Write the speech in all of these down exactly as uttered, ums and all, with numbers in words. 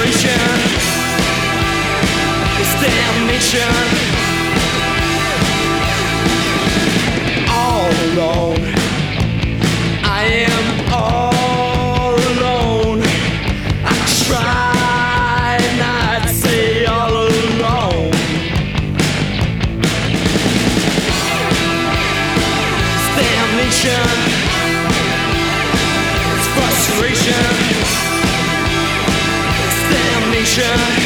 frustration, it's damnation. All alone, I am all alone. I try not to say all alone. It's damnation, it's frustration, it's damnation.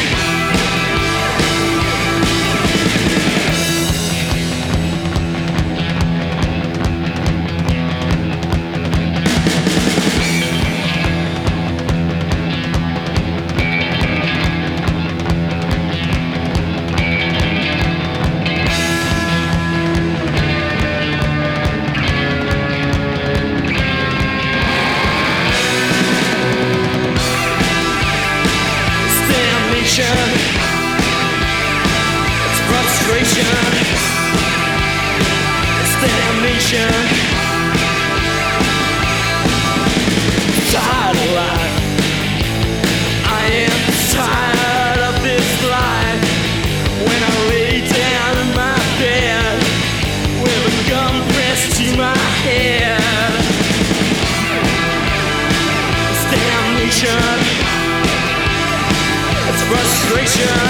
It's frustration, it's damnation. Tired of life, I am tired of this life. When I lay down in my bed with a gun pressed to my head, it's damnation, it's frustration.